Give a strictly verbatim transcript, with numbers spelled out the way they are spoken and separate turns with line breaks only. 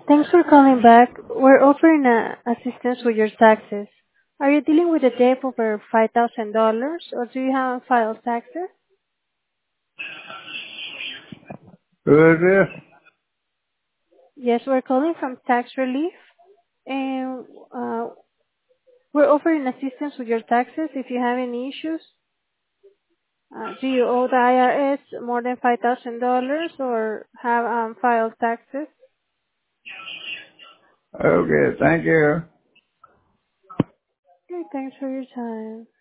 Thanks for calling back. We're offering uh, assistance with your taxes. Are you dealing with a debt over five thousand dollars or do you have filed taxes?
Who is this?
Yes, we're calling from tax relief and uh, we're offering assistance with your taxes if you have any issues. Uh, do you owe the I R S more than five thousand dollars or have um, filed taxes?
Okay, thank you.
Okay, thanks for your time.